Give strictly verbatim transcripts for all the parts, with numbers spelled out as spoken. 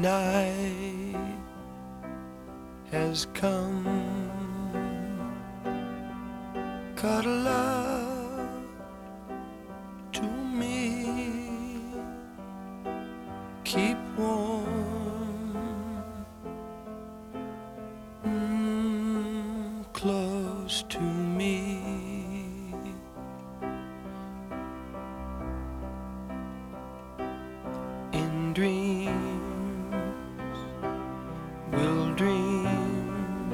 night has come. Cuddle up to me, keep warm, mm, close to me. In dreams we'll dream,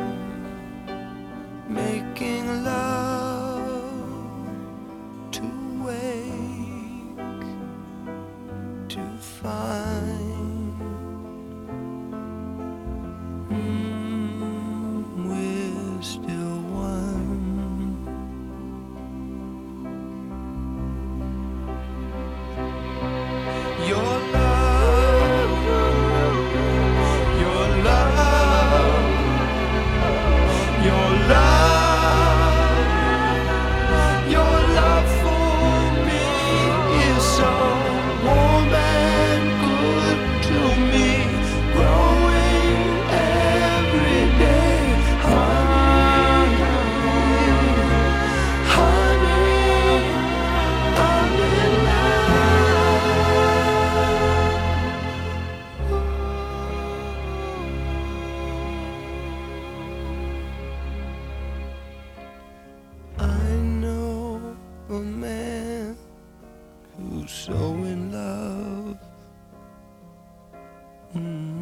making love to wake, to find, mm, we're still one. Your love, your love, your love, your love for me is so warm and good to me, growing every day. Honey, honey, I'm in I know a man who's so in love. Mm.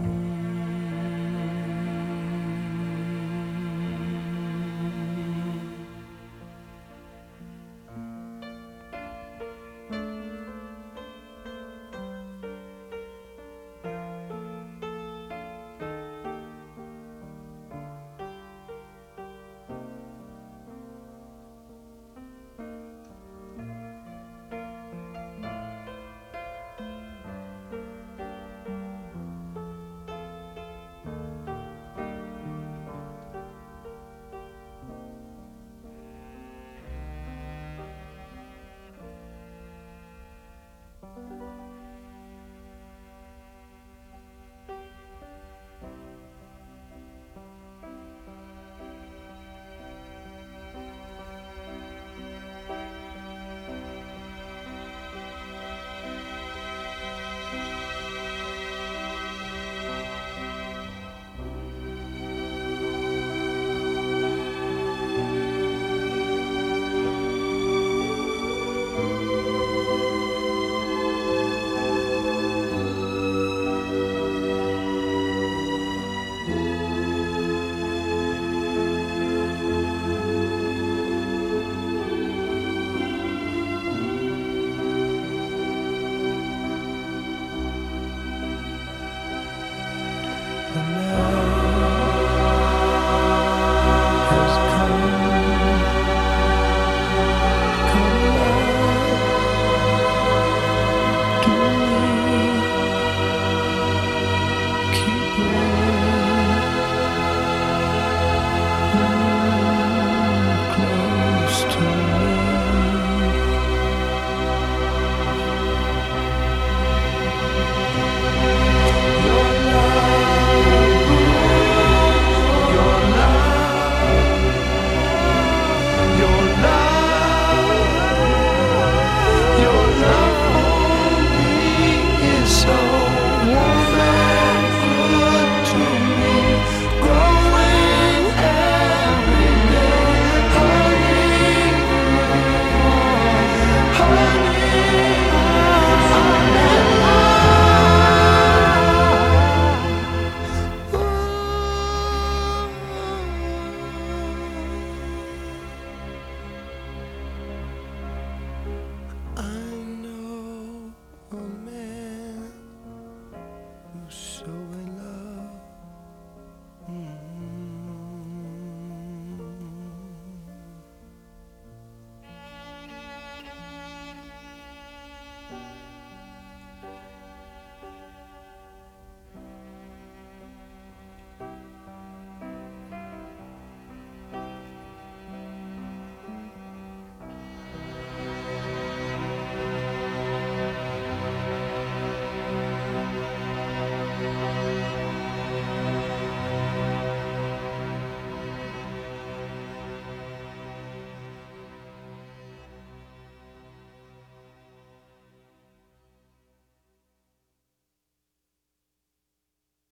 The night